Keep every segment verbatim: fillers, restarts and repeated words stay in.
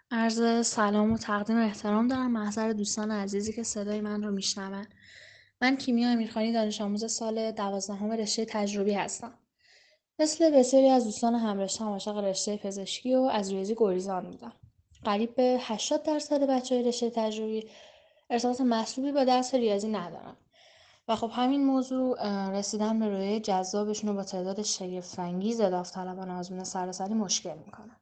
عرض سلام و تقدیم احترام دارم محضر دوستان عزیزی که صدای من رو میشنون. من کیمیا امیرخانی دانش آموز سال دوازدهم رشته تجربی هستم. مثل بسیاری از دوستان همرشته‌ام عاشق رشته پزشکی و از ریاضی گریزان بودم. قریب به هشتاد درصد بچه‌های رشته تجربی ارتباط مطلوبی با درس ریاضی ندارن. و خب همین موضوع اه، رسیدن به رویای جذابشون رو با تعداد شگفت‌انگیز داوطلبان آزمون سراسری مشکل میکنه.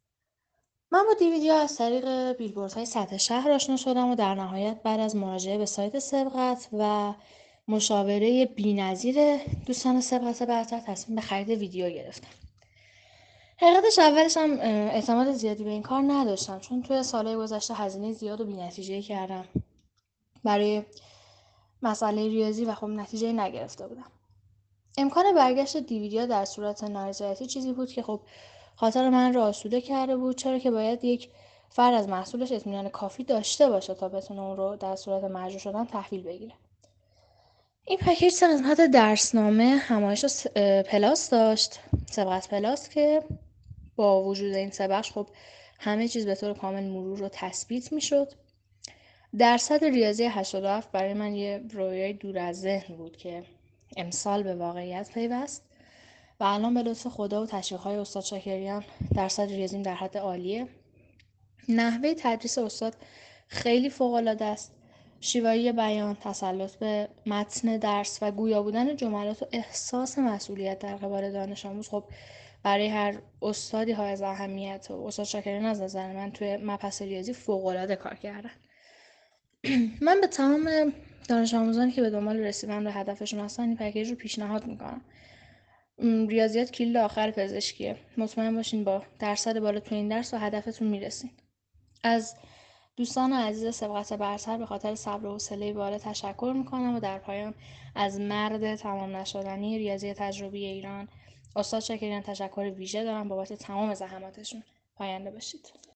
من با دیویدیو از طریق بیلبوردهای سطح شهر آشنا شدم و در نهایت بعد از مراجعه به سایت سبقت و مشاوره بی‌نظیر دوستان سبقت برتر تصمیم به خرید ویدیو گرفتم. حقیقتش اولش هم اعتماد زیادی به این کار نداشتم چون توی سالهای گذشته هزینه زیاد و بی‌نتیجه کردم برای مسئله ریاضی و خب نتیجه نگرفته بودم. امکان برگشت دیویدیا در صورت نارضایتی چیزی بود که خب خاطر من را آسوده کرده بود، چرا که باید یک فرد از محصولش اطمینان کافی داشته باشه تا بتونه اون رو در صورت مرجوع شدن تحویل بگیره. این پکیج سه قسمت درسنامه، همایش و پلاس داشت، سبقت پلاس که با وجود این سه بخش خب همه چیز به طور کامل مرور و تثبیت میشد. درصد ریاضی هشتاد و هفت برای من یه رویای دور از ذهن بود که امسال به واقعیت پیوست و الان به لطف خدا و تشویق‌های استاد شاکریان درصد ریاضیم در حد عالیه. نحوه تدریس استاد خیلی فوق‌العاده است. شیوایی بیان، تسلط به متن درس و گویا بودن جملات و احساس مسئولیت در قبال دانش آموز خب برای هر استادی های از اهمیت و استاد شاکریان از نظر من توی مبحث ریاضی فوق‌العاده کار کردن. من به تمام دانش آموزانی که به دنبال رسیدن به هدفشون هستن این پکیج رو پیشنهاد میکنم. ریاضیات کلید آخر پزشکیه. مطمئن باشین با درصد بالا تو این درس و هدفتون میرسین. از دوستان عزیز سبقت برتر به خاطر صبر و حوصله بالا تشکر میکنم و در پایان از مرد تمام نشدنی ریاضی تجربی ایران استاد شاکریان تشکر ویژه دارم بابت تمام زحماتشون. پاینده باشید.